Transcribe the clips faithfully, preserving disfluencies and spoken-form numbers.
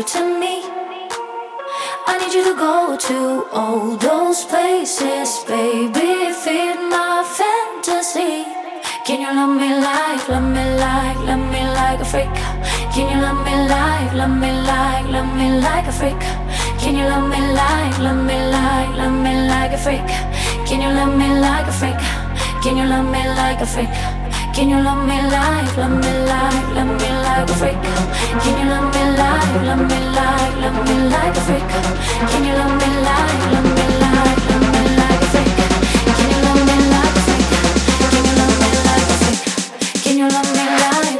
word to me. I need you to go to all those places, baby, feed my fantasy. Can you love me like, love me like, love me like a freak? Can you love me like, love me like, love me like a freak? Can you love me like, love me like, love me like a freak? Can you love me like a freak? Can you love me like a freak? Can you love me like, love me like, love me like a freak? Can you love me like, love me like, love me like a freak? Can you love me like, love me like, love me like a freak? Can you love me like a freak? Can you love me like a freak? Can you love me like?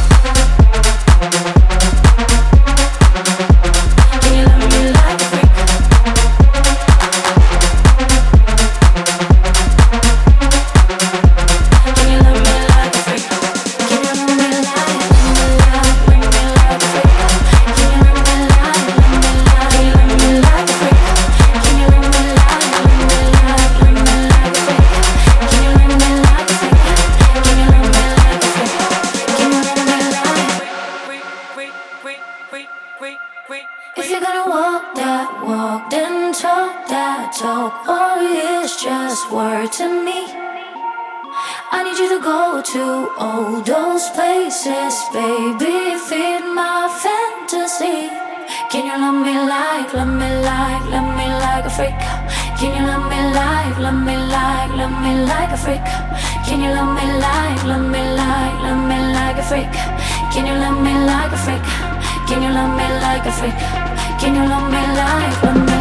Can you love me like a freak? Can you love me like a freak? Can you love me like, love me like, bring me like a freak? Can you love me like, love me like, love me like a freak? Can you love me like, love me like, love me like a freak? Can you love me like a freak? Can you love me like a freak? Can you love me like? If you're gonna walk that walk, then talk that talk, or it's just word to me. I need you to go to all those places, baby, feed my fantasy. Can you love me like, love me like, love me like a freak? Can you love me like, love me like, love me like a freak? Can you love me like, love me like, love me like a freak? Can you love me like a freak? Can you love me like a freak? Can you love me like, love me